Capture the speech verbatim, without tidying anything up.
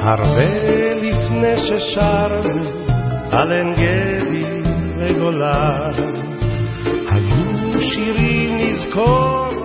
הרבה לפני ששרנו על עין גדי וגולן, היו שירים נזכור